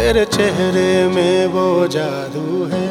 तेरे चेहरे में वो जादू है।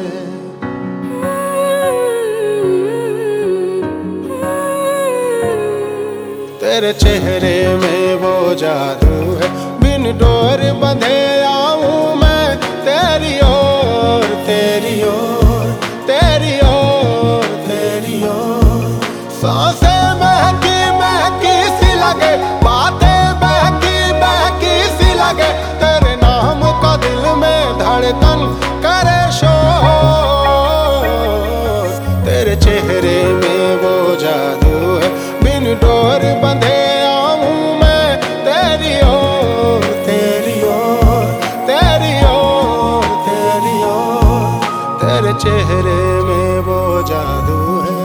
तेरे चेहरे में वो जादू है। बिन डोर बंधे आऊं मैं तेरी ओर, तेरी ओर, तेरी ओर, तेरी ओर। सांसें महकी महकी सी लगे, बातें बहकी बहकी सी लगे। तेरे नाम का दिल में धड़कन करे शोर। तेरे चेहरे में वो जादू है। बिन डोर बंधे आऊं मैं तेरी ओर, तेरी ओर, तेरी ओर, तेरी ओर। तेरे चेहरे में वो जादू है।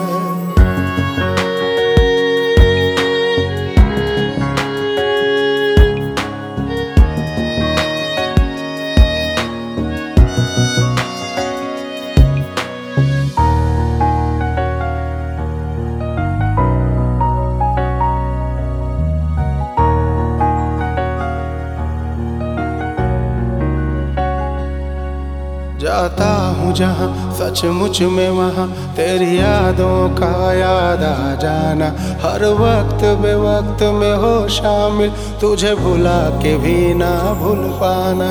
जाता हूँ जहाँ सचमुच में वहाँ तेरी यादों का याद आ जाना। हर वक्त बेवक्त में हो शामिल, तुझे भुला के भी ना भूल पाना।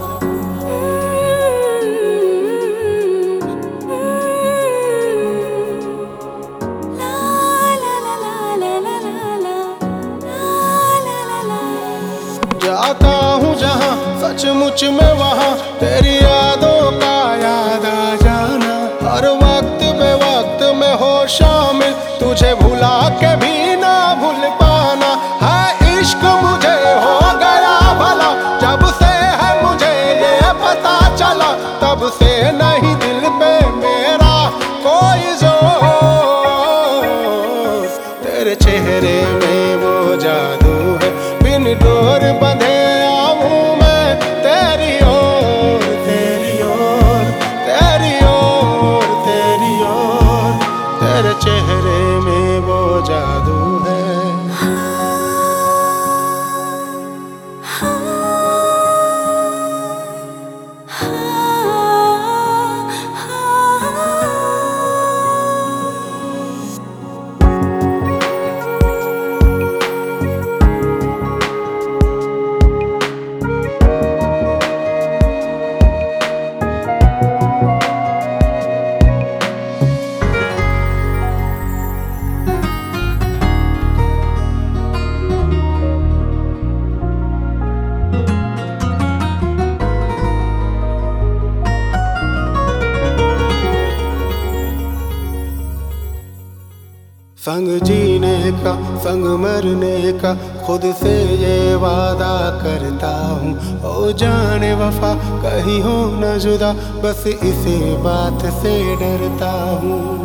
जाता हूँ जहाँ सचमुच में वहाँ तेरी यादों का याद आ जाना। हर वक्त बेवक्त में हो शामिल, तुझे भुला के भी ना भूल पाना। है इश्क मुझे हो गया भला, जब से है मुझे ये पता चला। तब से नहीं दिल पे मेरा कोई जोर। तेरे चेहरे में वो जादू है। बिन डोर बंधे आऊं मैं तेरी ओर, तेरी ओर, तेरी ओर, तेरी ओर। तेरे चेहरे में वो जादू है। संग जीने का, संग मरने का खुद से ये वादा करता हूँ। ओ जाने वफा कहीं हो न जुदा, बस इसी बात से डरता हूँ।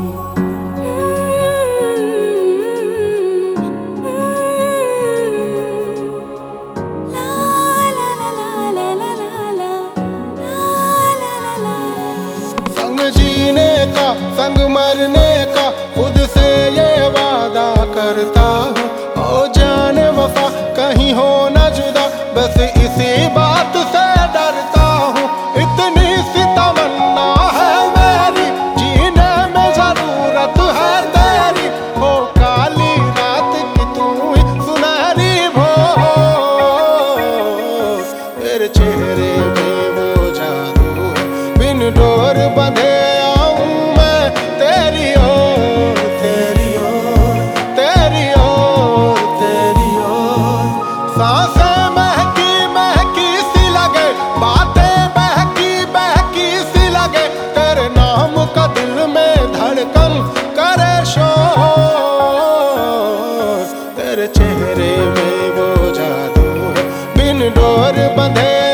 संग जीने का, संग मरने का खुद से ये वादा करता हूँ। ओ जाने वफा कहीं हो न जुदा, बस इसी बात से डरता हूँ। इतनी सी तमन्ना है मेरी, जीने में जरूरत है तेरी। हो काली रात की तू ही सुनहरी भोर। तेरे चेहरे में वो जादू है। बिन डोर बंधे आऊं मैं तेरी ओर, तेरी ओर, तेरी ओर, तेरी ओर। सांसें महकी महकी सी लगे, बातें बहकी बहकी सी लगे। तेरे नाम का दिल में धड़कन करे शोर। तेरे चेहरे में वो जादू है। बिन डोर बंधे